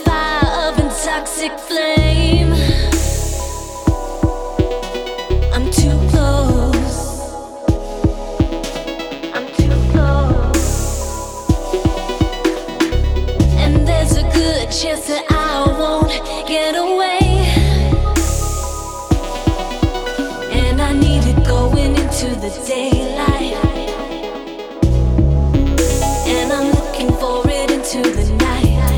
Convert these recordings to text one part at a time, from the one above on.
fire of intoxic flame. I'm too close. I'm too close. And there's a good chance that I won't get away. And I need it going into the daylight. And I'm looking for it into the night.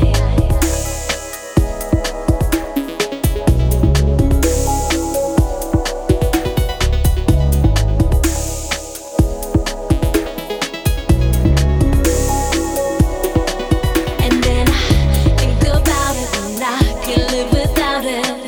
And then I think about it and I can live without it.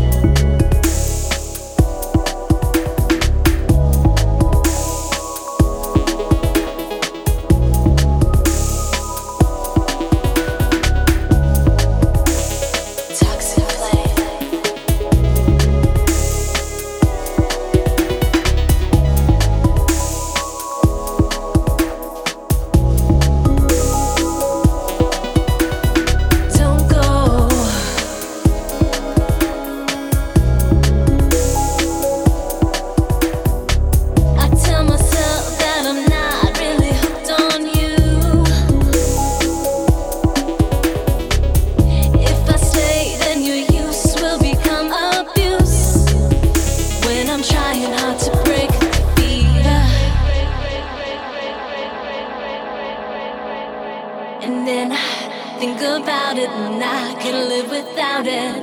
And then I think about it and I can live without it.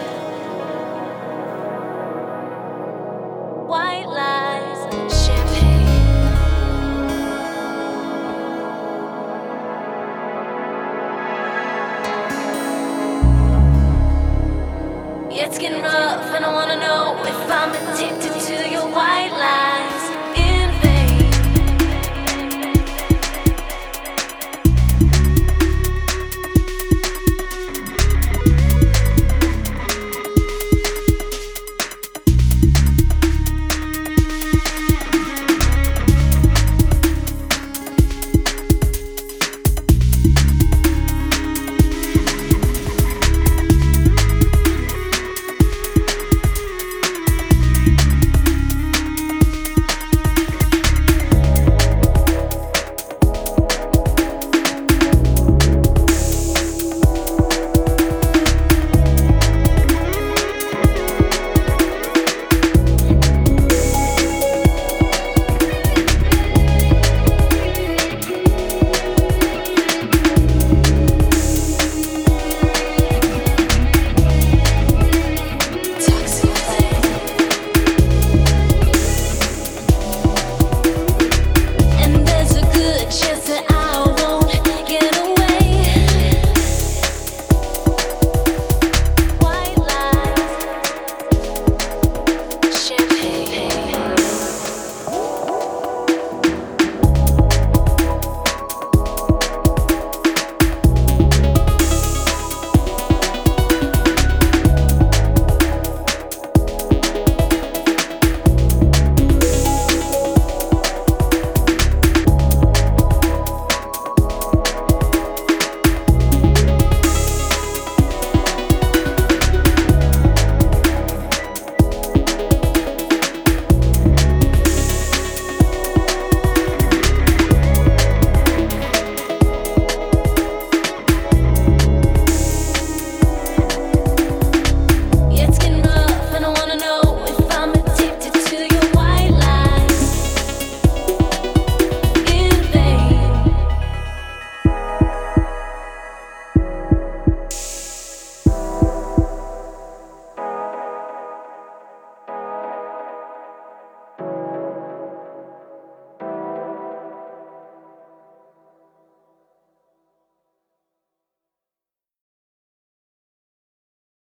White lies, champagne. Yeah, it's getting rough and I wanna know if I'm addicted to your white lies.